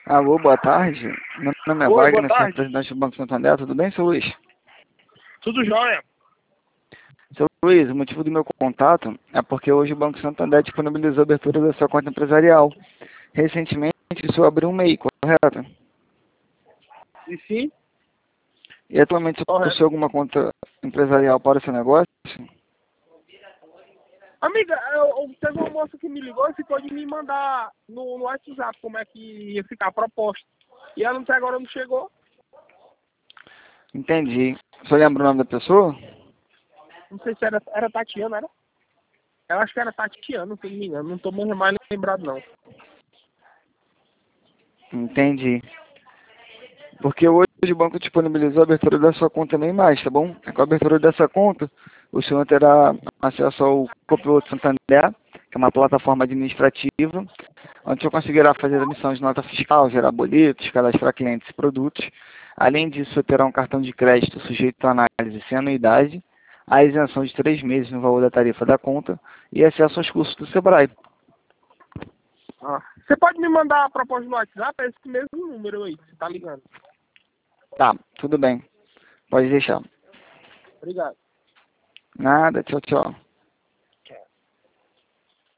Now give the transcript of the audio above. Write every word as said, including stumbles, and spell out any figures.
Alô, boa tarde. Meu nome é Oi, boa Wagner, sou tarde. representante do Banco Santander. Tudo bem, seu Luiz? Tudo jóia? Seu Luiz, o motivo do meu contato é porque hoje o Banco Santander disponibilizou a abertura da sua conta empresarial. Recentemente, o senhor abriu um M E I, correto? E sim, E atualmente, o senhor correto. possui alguma conta empresarial para o seu negócio? Amiga, eu, eu- teve uma moça que me ligou e ficou de me mandar no, no WhatsApp como é que ia ficar a proposta. E ela até agora não chegou. Entendi. O senhor lembra o nome da pessoa? Não sei se era, era Tatiana, era? Eu acho que era Tatiana, se não me engano. Não tô mais mais lembrado, não. Entendi. Porque hoje o banco disponibilizou a abertura da sua conta nem mais, tá bom? Com a abertura dessa conta, o senhor terá acesso ao Copiloto Santander, que é uma plataforma administrativa, onde o senhor conseguirá fazer a emissão de nota fiscal, gerar boletos, cadastrar clientes e produtos. Além disso, o senhor terá um cartão de crédito sujeito à análise sem anuidade, a isenção de três meses no valor da tarifa da conta e acesso aos cursos do Sebrae. Ah. Você pode me mandar a proposta no WhatsApp? É esse mesmo número aí que você tá ligando. Tá, tudo bem. Pode deixar. Obrigado. Nada, tchau, tchau.